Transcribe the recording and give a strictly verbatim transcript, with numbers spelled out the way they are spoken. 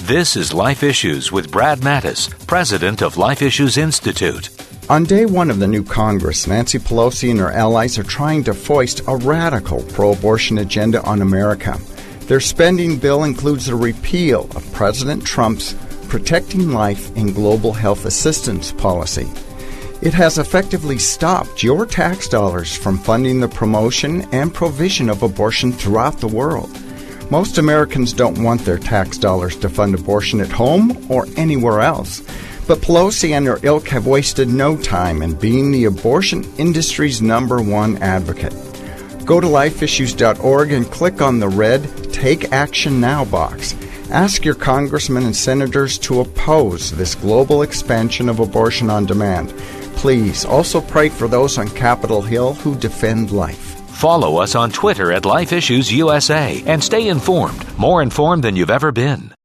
This is Life Issues with Brad Mattis, president of Life Issues Institute. On day one of the new Congress, Nancy Pelosi and her allies are trying to foist a radical pro-abortion agenda on America. Their spending bill includes the repeal of President Trump's Protecting Life and Global Health Assistance policy. It has effectively stopped your tax dollars from funding the promotion and provision of abortion throughout the world. Most Americans don't want their tax dollars to fund abortion at home or anywhere else. But Pelosi and her ilk have wasted no time in being the abortion industry's number one advocate. Go to life issues dot org and click on the red Take Action Now box. Ask your congressmen and senators to oppose this global expansion of abortion on demand. Please also pray for those on Capitol Hill who defend life. Follow us on Twitter at Life Issues U S A and stay informed, more informed than you've ever been.